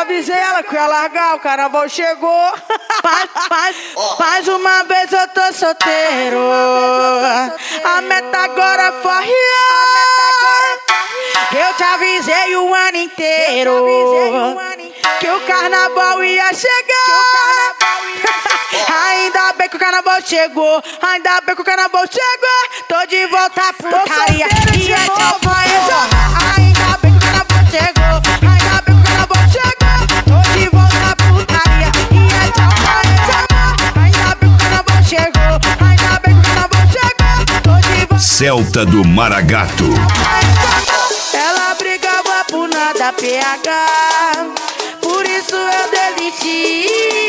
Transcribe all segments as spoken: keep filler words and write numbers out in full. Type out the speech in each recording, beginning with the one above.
avisei ela que ia largar, o carnaval chegou. Faz, faz, faz uma vez eu tô solteiro. A meta agora é farrear. Eu te avisei o ano inteiro que o carnaval ia chegar. Ainda bem que o carnaval chegou. Ainda bem que o carnaval chegou. Tô de volta à putaria. E é tchau, vai. Ainda bem que o carnaval chegou. Ainda bem que o carnaval chegou. Tô de volta à putaria. E é tchau, vai. Ainda bem que o carnaval chegou. Ainda bem que o carnaval chegou. Tô de volta. Celta do Maragato. Ela brigava por nada, P H. Por isso eu desisti.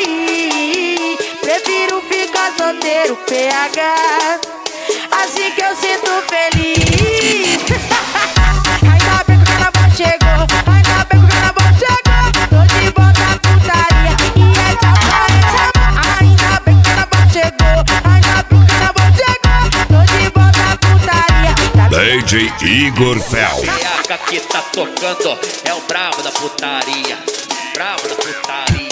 Prefiro ficar solteiro, P H. Assim que eu sinto feliz. Ainda bem que o carnaval chegou. Ainda bem que o carnaval chegou. Tô de volta à putaria. E é tchau, vai. Ainda bem que o carnaval chegou. Ainda bem que o carnaval chegou. Tô de volta à putaria. D J Igor Fel. P H que tá tocando é o brabo da putaria. Brabo da putaria.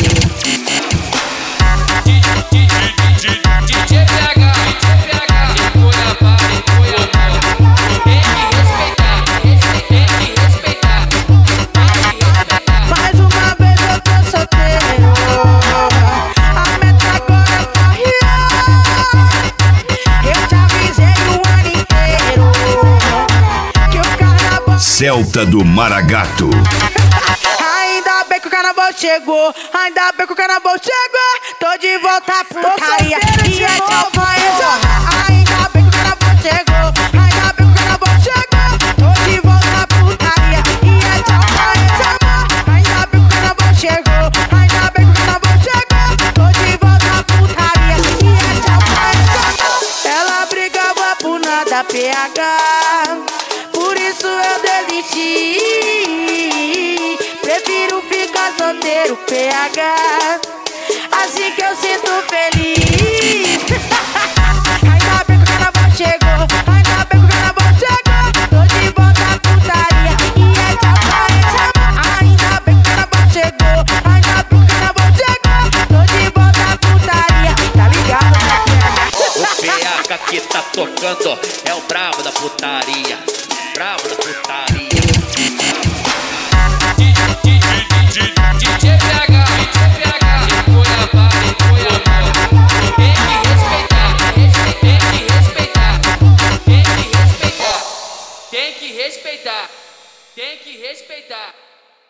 D J P H, D J P H, foi a pare, foi a pare. Tem que respeitar, tem que respeitar, tem que respeitar. Mais uma vez eu tô solteiro. A meta agora é farrear. Eu te avisei o ano inteiro que o carnaval Celta do Maragato. Ainda bem que o carnaval chegou. Ainda bem que o carnaval chegou. Tô de volta à putaria. E é tchau, vai. Ainda bem que o carnaval chegou. Ainda bem que o carnaval chegou. Tô de volta à putaria. E é tchau, vai. Ainda bem que o carnaval chegou. Ainda bem que o carnaval chegou. Tô de volta à putaria. E é tchau, vai. Ela brigava por nada, P H. Por isso eu desisti. Prefiro ficar solteiro, P H. Assim que eu sinto feliz. Ainda bem que o carnaval chegou. Ainda bem que o carnaval chegou. Tô de volta à putaria. E é tchau, vai. Ainda bem que o carnaval chegou. Ainda bem que o carnaval chegou. Tô de volta à putaria. Tá ligado, né, P H? O P H que tá tocando é o brabo da putaria. Brabo da putaria. D J P H, D J P H, foi a pare, foi a pare. Tem que respeitar, tem que respeitar, tem que respeitar, tem que respeitar, tem que respeitar.